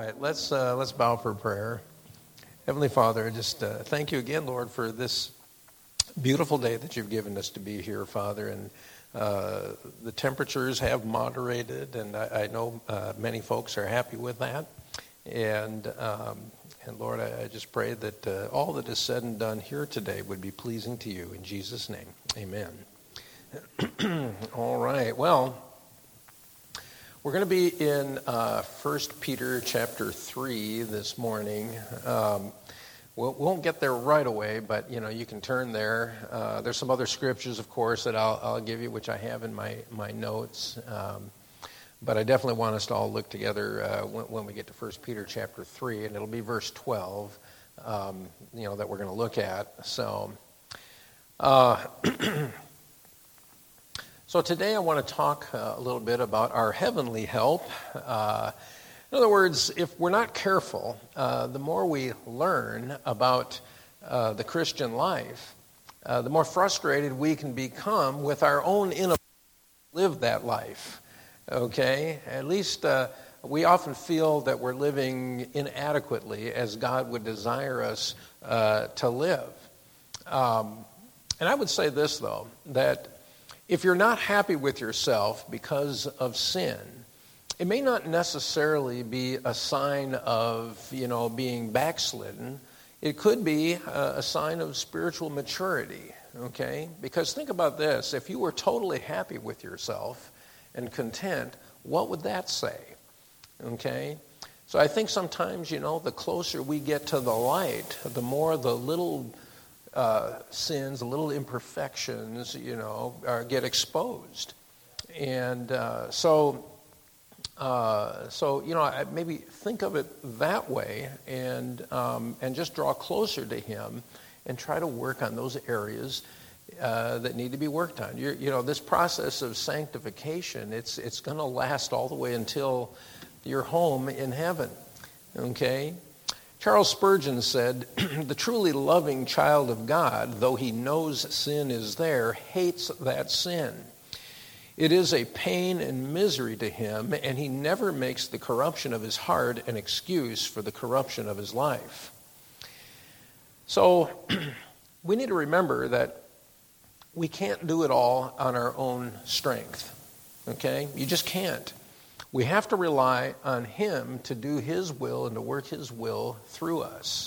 right, let's bow for prayer. Heavenly Father, just thank you again, Lord, for this beautiful day that you've given us to be here, Father. And the temperatures have moderated, and I know many folks are happy with that. And Lord, I just pray that all that is said and done here today would be pleasing to you. In Jesus' name, amen. All right, well, we're going to be in 1 Peter chapter 3 this morning. We won't get there right away, but you can turn there. There's some other scriptures, of course, that I'll give you, which I have in my notes. But I definitely want us to all look together when we get to 1 Peter chapter 3, and it'll be verse 12, that we're going to look at. So, so today I want to talk a little bit about our heavenly help. In other words, if we're not careful, the more we learn about the Christian life, the more frustrated we can become with our own inability to live that life. Okay? At least we often feel that we're living inadequately as God would desire us to live. And I would say this, though, that if you're not happy with yourself because of sin, it may not necessarily be a sign of, being backslidden. It could be a sign of spiritual maturity, okay? Because think about this. If you were totally happy with yourself and content, what would that say, okay? So I think sometimes, the closer we get to the light, the more the little sins, the little imperfections, get exposed. And so maybe think of it that way, and just draw closer to Him, and try to work on those areas that need to be worked on. This process of sanctification, it's going to last all the way until you're home in heaven. Okay. Charles Spurgeon said, "The truly loving child of God, though he knows sin is there, hates that sin. It is a pain and misery to him, and he never makes the corruption of his heart an excuse for the corruption of his life." So we need to remember that we can't do it all on our own strength. Okay? You just can't. We have to rely on Him to do His will and to work His will through us.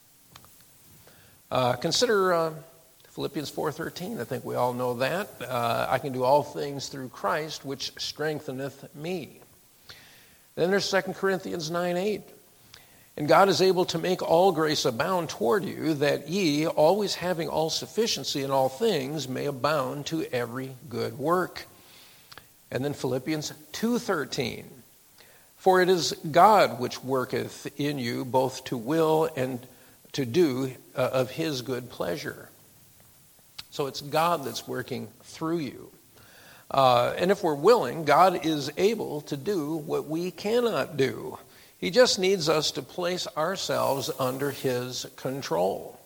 Consider Philippians 4:13. I think we all know that. I can do all things through Christ, which strengtheneth me. Then there's 2 Corinthians 9:8. And God is able to make all grace abound toward you, that ye, always having all sufficiency in all things, may abound to every good work. And then Philippians 2:13. For it is God which worketh in you both to will and to do of His good pleasure. So it's God that's working through you. And if we're willing, God is able to do what we cannot do. He just needs us to place ourselves under His control.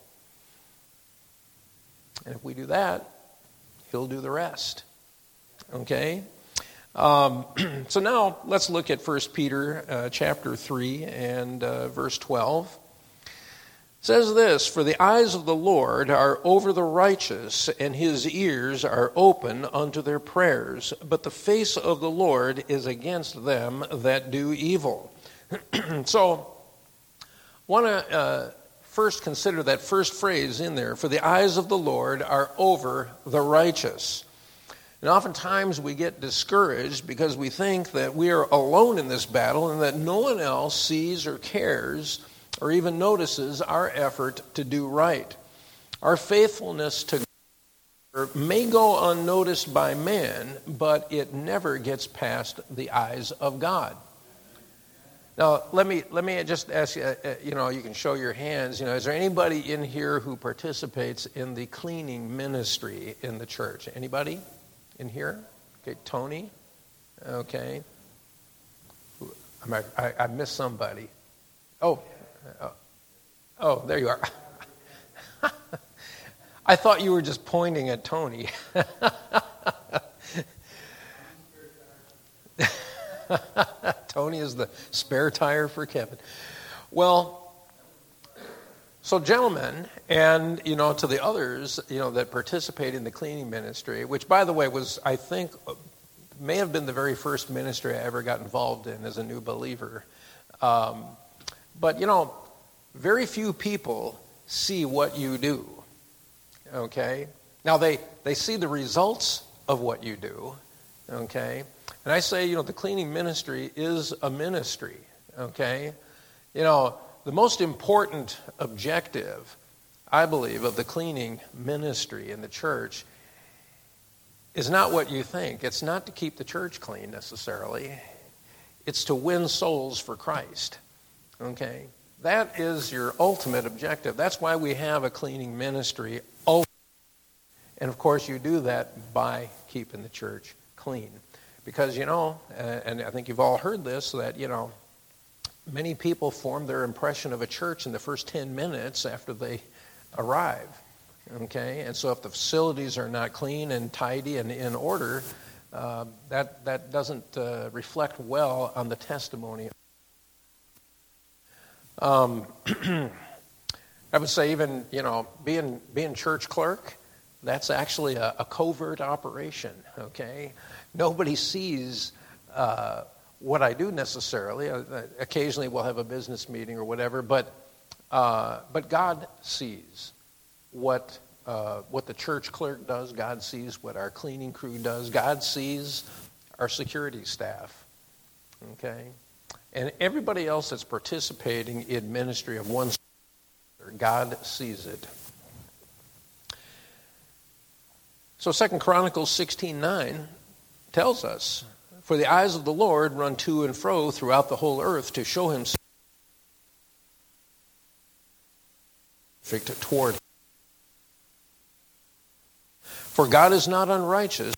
And if we do that, He'll do the rest. Okay? So now let's look at 1 Peter chapter 3 and verse 12. It says this, "For the eyes of the Lord are over the righteous, and His ears are open unto their prayers. But the face of the Lord is against them that do evil." So I want to first consider that first phrase in there, "For the eyes of the Lord are over the righteous." And oftentimes we get discouraged because we think that we are alone in this battle and that no one else sees or cares or even notices our effort to do right. Our faithfulness to God may go unnoticed by man, but it never gets past the eyes of God. Now, let me just ask you, you can show your hands. Is there anybody in here who participates in the cleaning ministry in the church? Anybody in here? Okay, Tony? Okay. I missed somebody. Oh, there you are. I thought you were just pointing at Tony. Tony is the spare tire for Kevin. Well, so gentlemen, and, to the others, that participate in the cleaning ministry, which, by the way, was, I think, may have been the very first ministry I ever got involved in as a new believer. But, very few people see what you do, okay? Now, they see the results of what you do, okay? And I say, the cleaning ministry is a ministry, okay? The most important objective, I believe, of the cleaning ministry in the church is not what you think. It's not to keep the church clean necessarily. It's to win souls for Christ, okay? That is your ultimate objective. That's why we have a cleaning ministry. And, of course, you do that by keeping the church clean. Because, and I think you've all heard this, that, many people form their impression of a church in the first 10 minutes after they arrive. Okay? And so if the facilities are not clean and tidy and in order, that doesn't reflect well on the testimony. I would say even, being church clerk, that's actually a covert operation, okay? Nobody sees what I do necessarily. Occasionally we'll have a business meeting or whatever, but God sees what the church clerk does. God sees what our cleaning crew does. God sees our security staff, okay? And everybody else that's participating in ministry of one sort, God sees it. So 2 Chronicles 16:9 tells us, "For the eyes of the Lord run to and fro throughout the whole earth to show himself perfect toward him. For God is not unrighteous,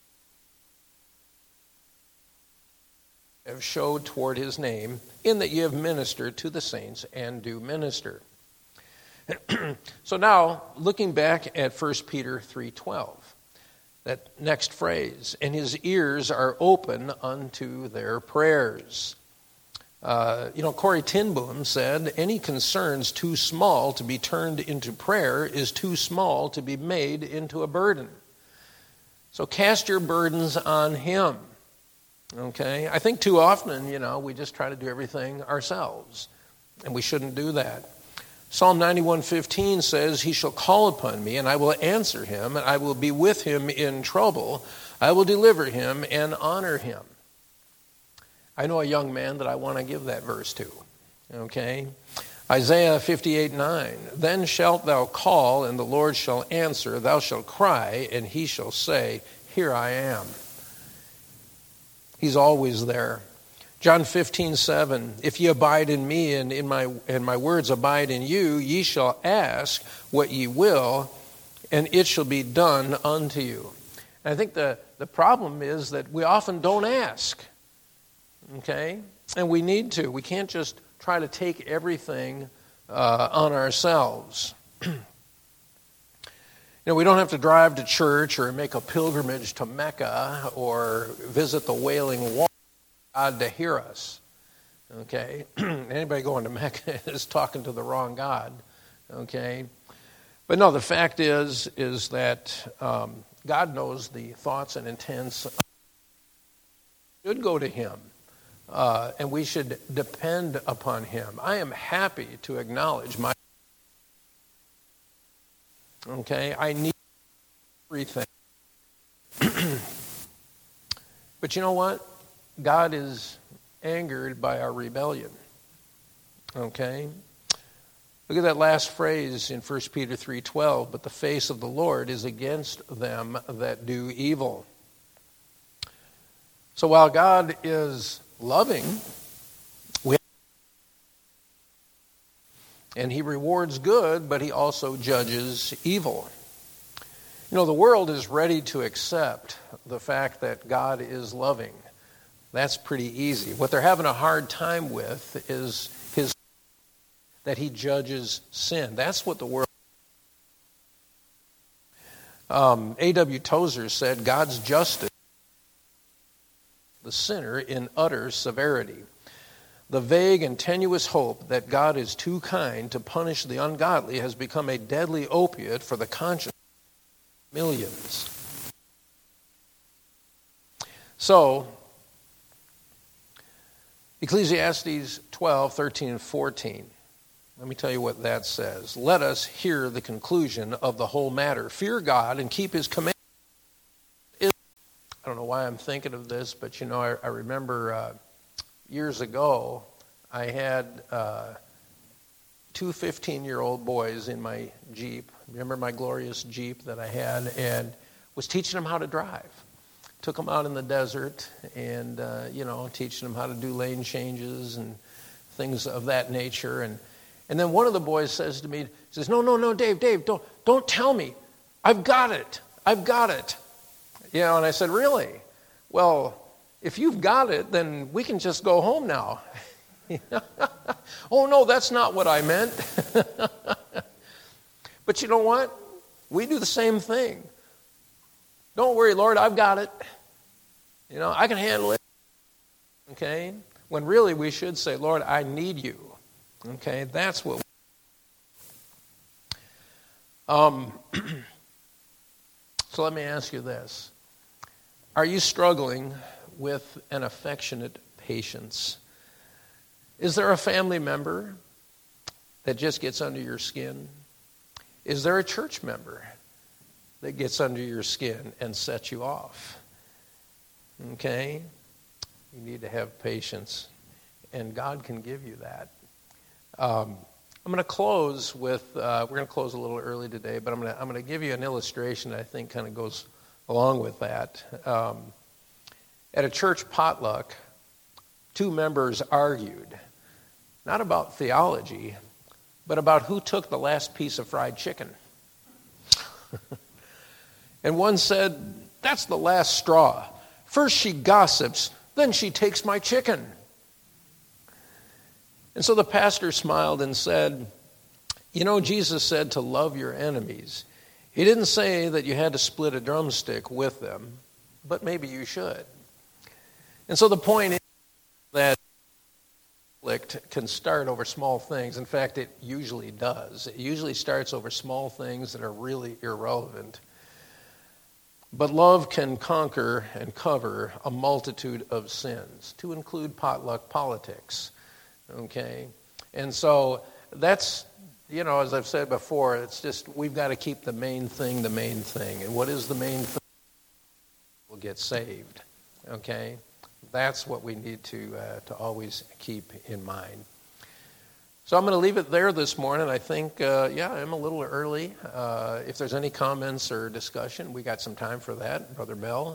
have showed toward his name, in that ye have ministered to the saints and do minister." So now, looking back at 1 Peter 3:12, that next phrase, "and his ears are open unto their prayers." Corrie ten Boom said, "Any concerns too small to be turned into prayer is too small to be made into a burden." So cast your burdens on him. Okay? I think too often, we just try to do everything ourselves, and we shouldn't do that. Psalm 91:15 says, "He shall call upon me, and I will answer him, and I will be with him in trouble. I will deliver him and honor him." I know a young man that I want to give that verse to. Okay? Isaiah 58:9, "Then shalt thou call, and the Lord shall answer. Thou shalt cry, and he shall say, Here I am." He's always there. John 15:7, "If ye abide in me, and my words abide in you, ye shall ask what ye will, and it shall be done unto you." And I think the problem is that we often don't ask. Okay? And we need to. We can't just try to take everything on ourselves. We don't have to drive to church or make a pilgrimage to Mecca or visit the Wailing Wall for God to hear us. Okay? Anybody going to Mecca is talking to the wrong God. Okay? But no, the fact is that God knows the thoughts and intents. We should go to him, and we should depend upon him. I am happy to acknowledge my... Okay, I need everything. But you know what? God is angered by our rebellion. Okay? Look at that last phrase in 1 Peter 3:12, "But the face of the Lord is against them that do evil." So while God is loving, and he rewards good, but he also judges evil. The world is ready to accept the fact that God is loving. That's pretty easy. What they're having a hard time with is that he judges sin. That's what the world... A.W. Tozer said, "God's justice, the the sinner in utter severity. The vague and tenuous hope that God is too kind to punish the ungodly has become a deadly opiate for the conscience of millions. So, Ecclesiastes 12, 13, and 14. Let me tell you what that says. Let us hear the conclusion of the whole matter. Fear God and keep his commandments. I don't know why I'm thinking of this, but I remember years ago I had two 15-year-old boys in my Jeep. Remember my glorious Jeep that I had, and was teaching them how to drive. Took them out in the desert and, teaching them how to do lane changes and things of that nature. And then one of the boys says to me, no, Dave, don't tell me. I've got it. And I said, really? Well, if you've got it, then we can just go home now. Oh, no, that's not what I meant. But you know what? We do the same thing. Don't worry, Lord, I've got it. I can handle it. Okay? When really we should say, Lord, I need you. Okay? That's what So let me ask you this. Are you struggling with an affectionate patience? Is there a family member that just gets under your skin? Is there a church member that gets under your skin and sets you off? Okay? You need to have patience, and God can give you that. I'm going to close with, we're going to close a little early today, but I'm going to give you an illustration that I think kind of goes along with that. At a church potluck, two members argued, not about theology, but about who took the last piece of fried chicken. And one said, that's the last straw. First she gossips, then she takes my chicken. And so the pastor smiled and said, Jesus said to love your enemies. He didn't say that you had to split a drumstick with them, but maybe you should. And so the point is that conflict can start over small things. In fact, it usually does. It usually starts over small things that are really irrelevant. But love can conquer and cover a multitude of sins, to include potluck politics. Okay? And so that's, as I've said before, it's just we've got to keep the main thing. And what is the main thing? We'll get saved. Okay? That's what we need to always keep in mind. So I'm going to leave it there this morning. I think, I'm a little early. If there's any comments or discussion, we got some time for that. Brother Mel.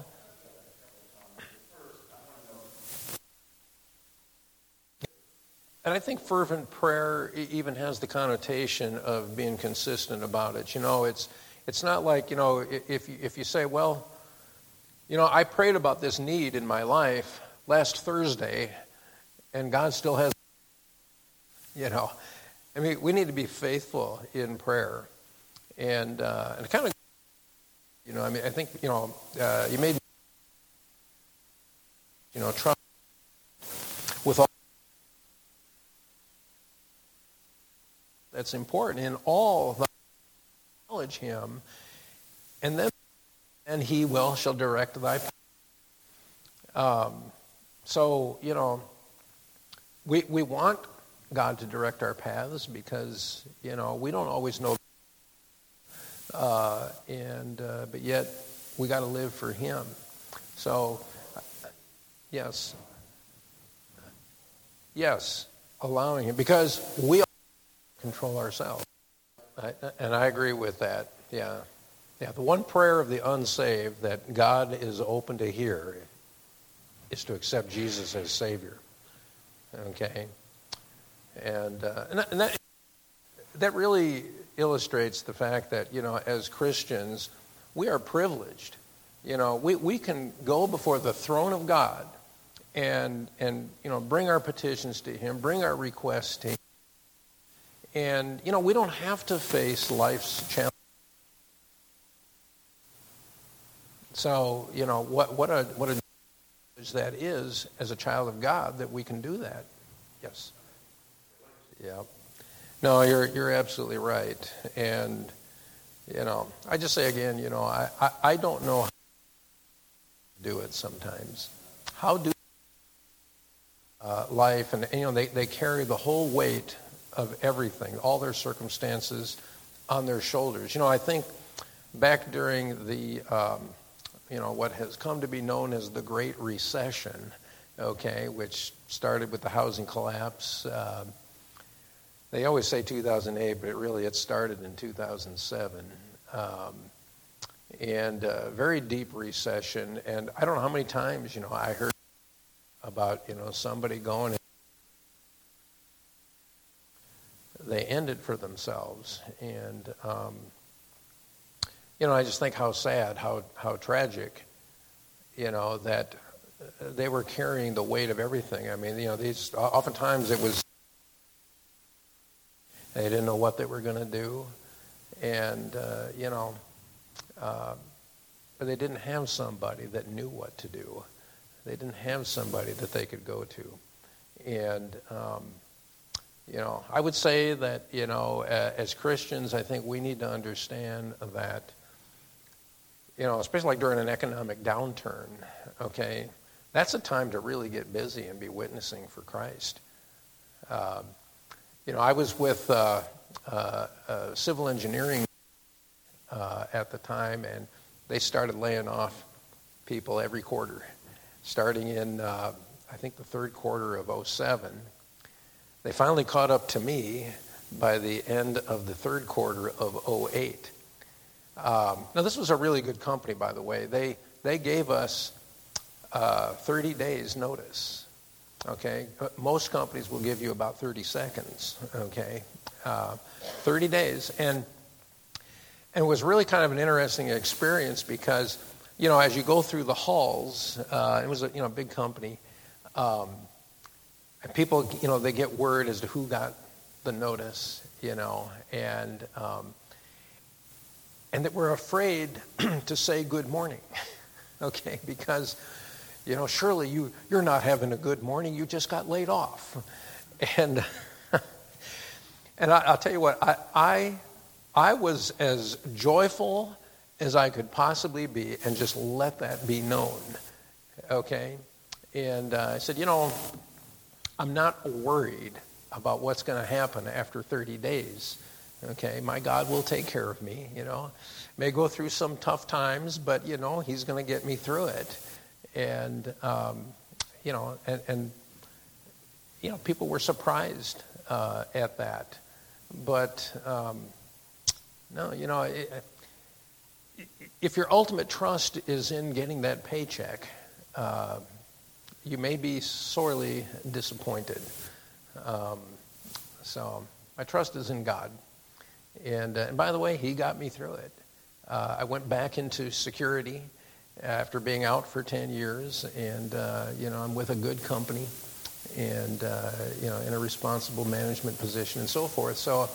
And I think fervent prayer even has the connotation of being consistent about it. It's not like, if you say, well, I prayed about this need in my life last Thursday, and God still has, we need to be faithful in prayer. And it kind of, I think, you may, trust with all that's important in all the acknowledge him, and he shall direct thy path. So, we want God to direct our paths because, we don't always know. But yet we got to live for him. So, yes, allowing him, because we control ourselves. And I agree with that. Yeah. The one prayer of the unsaved that God is open to hear is to accept Jesus as Savior. Okay? And that really illustrates the fact that, as Christians, we are privileged. We can go before the throne of God and bring our petitions to him, bring our requests to him. And, we don't have to face life's challenges. So, what a privilege that is as a child of God that we can do that. Yes. Yeah. No, you're absolutely right. And, I just say again, I don't know how to do it sometimes. How do life, and they carry the whole weight of everything, all their circumstances on their shoulders. I think back during the, what has come to be known as the Great Recession, which started with the housing collapse. They always say 2008, but it started in 2007. And very deep recession. And I don't know how many times, I heard about, somebody going, they end it for themselves. And, I just think how sad, how tragic, that they were carrying the weight of everything. I mean, these, oftentimes it was, they didn't know what they were going to do. And, but they didn't have somebody that knew what to do. They didn't have somebody that they could go to. And, I would say that, as Christians, I think we need to understand that, especially like during an economic downturn, that's a time to really get busy and be witnessing for Christ. I was with civil engineering at the time, and they started laying off people every quarter, starting in, I think, the third quarter of 2007. They finally caught up to me by the end of the third quarter of 2008. Now, this was a really good company, by the way. They gave us 30 days notice. Most companies will give you about 30 seconds, 30 days. And it was really kind of an interesting experience because, as you go through the halls, it was a big company, and people, they get word as to who got the notice, and that we're afraid to say good morning, because surely you're not having a good morning. You just got laid off. And I'll tell you what, I was as joyful as I could possibly be and just let that be known. And I said, I'm not worried about what's going to happen after 30 days. My God will take care of me, May go through some tough times, but, He's going to get me through it. And, people were surprised at that. But, no, if your ultimate trust is in getting that paycheck, you may be sorely disappointed. So my trust is in God. And by the way, He got me through it. I went back into security after being out for 10 years, and, I'm with a good company and, in a responsible management position and so forth. So,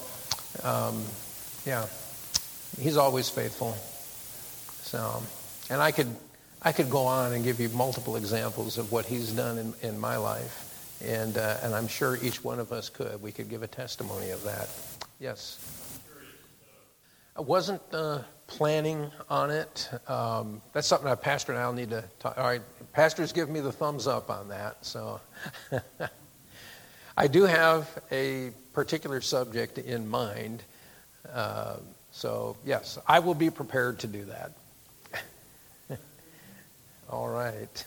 He's always faithful. So, and I could go on and give you multiple examples of what He's done in my life, and I'm sure each one of us could. We could give a testimony of that. Yes. I wasn't planning on it. That's something that Pastor and I'll need to talk. All right, pastors give me the thumbs up on that. So I do have a particular subject in mind. So yes, I will be prepared to do that. All right.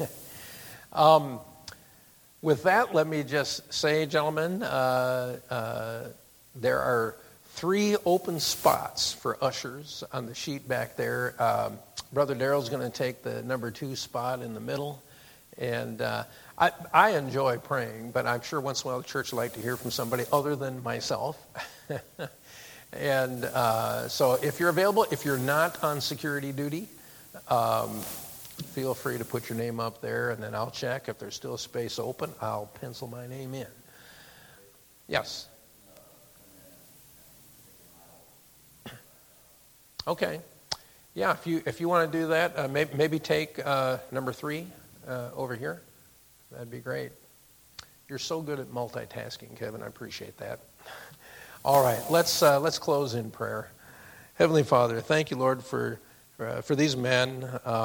With that, let me just say, gentlemen, there are 3 open spots for ushers on the sheet back there. Brother Darrell's going to take the number 2 spot in the middle. And I enjoy praying, but I'm sure once in a while the church would like to hear from somebody other than myself. And so if you're available, if you're not on security duty, feel free to put your name up there, and then I'll check. If there's still a space open, I'll pencil my name in. Yes. Okay. Yeah, if you want to do that, maybe take number 3 over here? That'd be great. You're so good at multitasking, Kevin. I appreciate that. All right, let's close in prayer. Heavenly Father, thank you, Lord, for these men,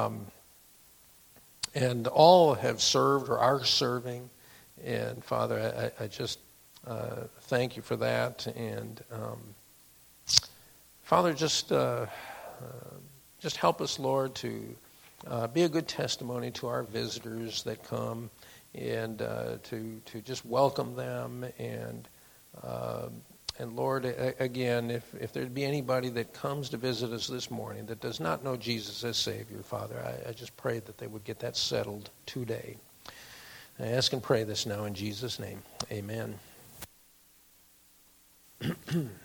and all have served or are serving. And Father, I just thank you for that. And Father, just help us, Lord, to be a good testimony to our visitors that come, and to just welcome them. And Lord, again, if there'd be anybody that comes to visit us this morning that does not know Jesus as Savior, Father, I just pray that they would get that settled today. I ask and pray this now in Jesus' name. Amen.